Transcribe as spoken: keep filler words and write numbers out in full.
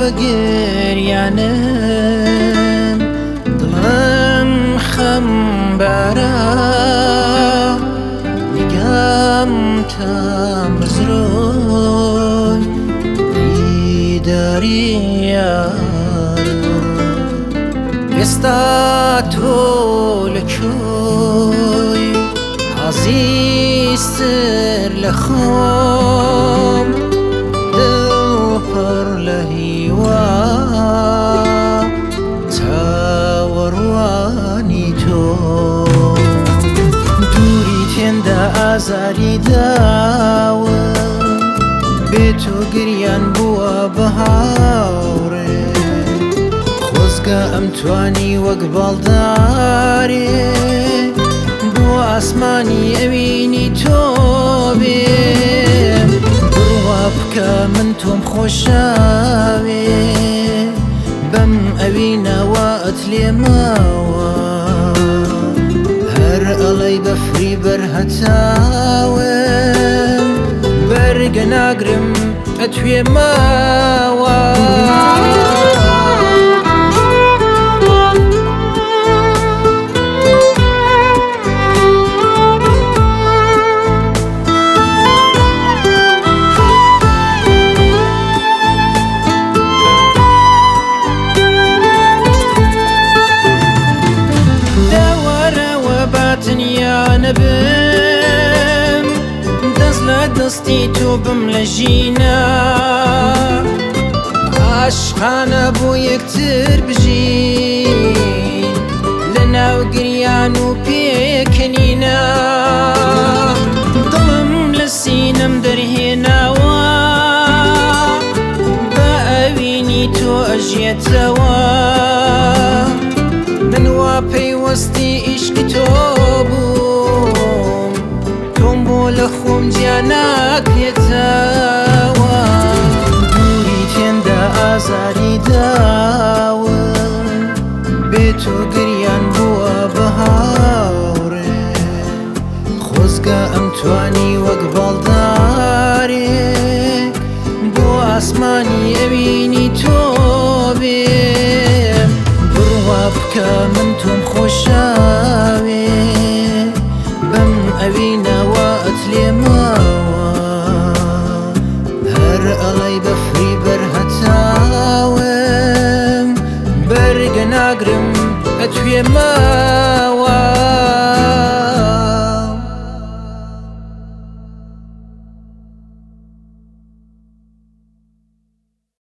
بەگریانم دڵم خەمبارە نیگام تام بزرۆی بیداری یارە ئێستا تۆ لەکوێی عەزیزتر لە خۆم دڵپڕ لە هیوا چاوەڕوانی تۆ دووری تێندا ئازاری داوە بێ تۆ گریان بووە بە هاوڕێ خۆزگە ئەمتوانی وەک باڵدارێ بۆ ئاسمانی ئەوینی تۆ بێ بڕوا بکە من تۆم خۆشاوێ بەم ئەوینەوە ئەت لێماوە هەر ئەڵەی بەفری بەرهەتاوم بەرگە ناگرم ئەتوێ ماوە نەبم دەست لە دەستی تۆ بم لە ژینە عاشقانە بۆ یەکتر بژین لە ناو گریان و پێکەنینە دڵم لە سینەم دەرهێناوە بە ئەوینی تۆ ئەژێتەوە من وا پەیوەستی عیشقی تۆ بووم تۆم بۆ لە خۆم جیا ناکرێتەوە دووری تێندا ئازاری داوە بێ تۆ گریان بووە بە هاوڕێ خۆزگە ئەمتوانی وەک باڵدارێ بۆ ئاسمانی ئەوینی تۆ بێ بڕوا بکە من تۆم خۆشاوێ بەم ئەوینەوە ئەت لێماوە هەر ئەڵەی بەفری بەرهەتاوم بەرگە ناگرم ئەتوێ ماوە